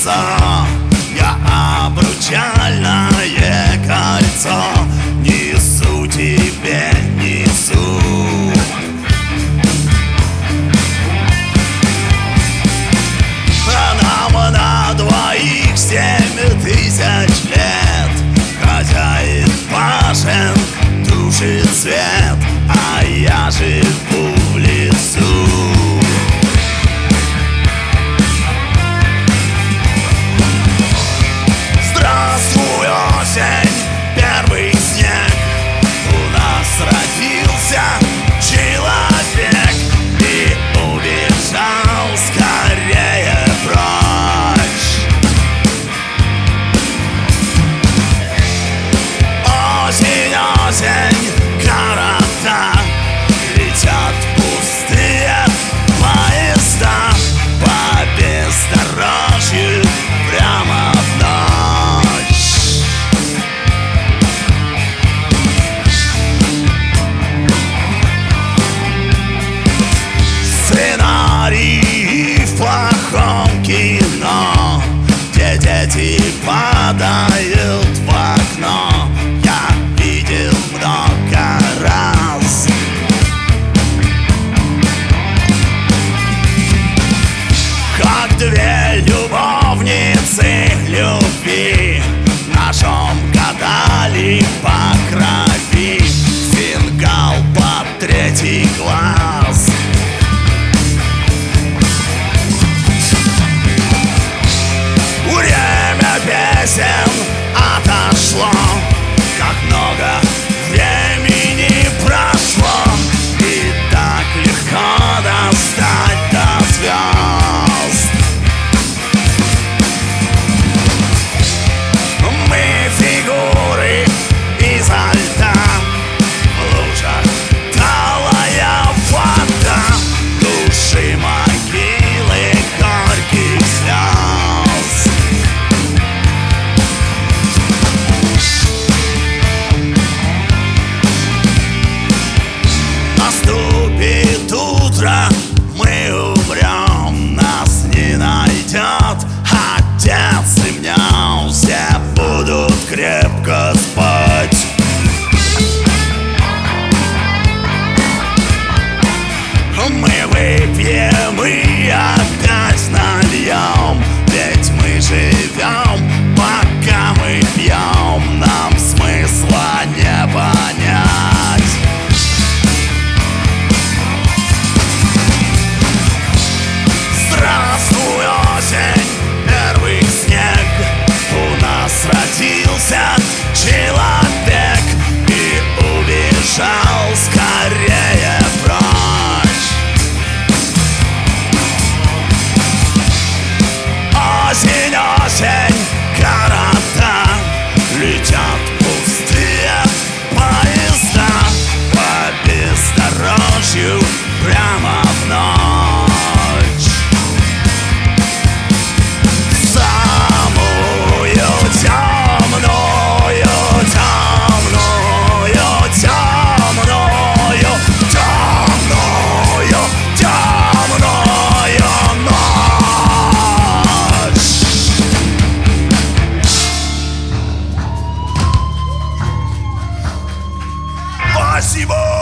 сердца. Я обручальное кольцо несу тебе, несу. А нам на двоих 7000 лет. Хозяин башен тушит свет, а я живу в лесу. Здравствуй, осень, первый снег. У нас родился человек и убежал скорее прочь. Осень, осень, города, летят пустые поезда по бездорожью прямо в ночь. Сценарий в плохом кино, где дети падают в окно, я видел много раз. Как две любовницы любви ножом гадали по крови, фингал под третий глаз. Время песен отошло, как много времени прошло, и так легко достать до звезд. Мы фигуры изо льда, в лужах талая вода, души могилы горьких слез. Наступит утро, мы умрем, нас не найдет отец и меня, все будут крепко спать. Мы выпьем и опять нальем, ведь мы живем, пока мы пьем, нам смысла не понять. Здравствуй, осень, первый снег. У нас родился человек и убежал скорее прочь. Осень, осень, города, летят пустые поезда по бездорожью прямо в ночь. Самую темную, темную, темную, темную, темную ночь. Спасибо!